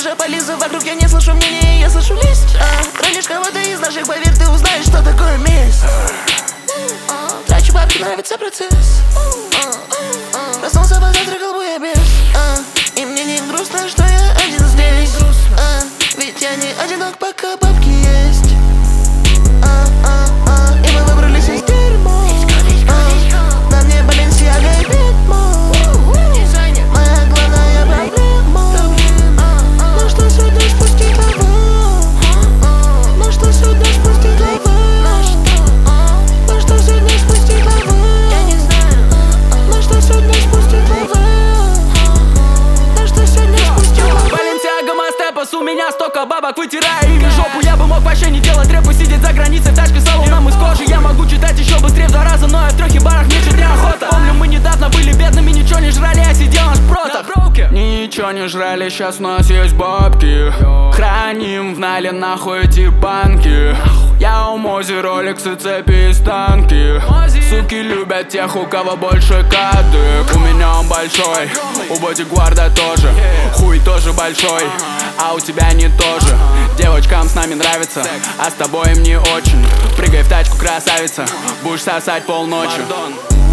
Наша полиса вокруг, я не слышу мнения, я слышу лесть. Ранишь кого-то из наших, поверь, ты узнаешь, что такое месть. Трачу бабки, нравится процесс. Проснулся, позавтракал, буя без. И мне не грустно, что я один здесь. Ведь я не одинок, пока бабки есть. И мы выбрались из дерьма. На мне Balenciaga и Bitmo. Моя главная проблема. Ну что сегодня спустить лава? Ну что сегодня спустить лава? Ну что сегодня спустить лава? Я не знаю. Ну что сегодня спустить лава? Ну что сегодня спустить лава? Balenciaga, Мастепас, у меня столько бабок, вытираю ими жопу. Я бы мог вообще не делать рэп и сидеть за границей в тачке с салоном из кожи. Я могу читать еще быстрее в 2 раза, но я в 3 барах меньше неохота. Помню, мы недавно были бедными, ничего не жрали, я сидел наш проток. Ничего не жрали, сейчас у нас есть бабки. Храним в нале нахуй эти банки. Я у Мози, роликсы, цепи и станки. Суки любят тех, у кого больше кадык. У меня он большой, у бодигварда тоже. Хуй тоже большой, а у тебя не тоже. Девочкам с нами нравится, а с тобой им не очень. Прыгай в тачку, красавица, будешь сосать полночи.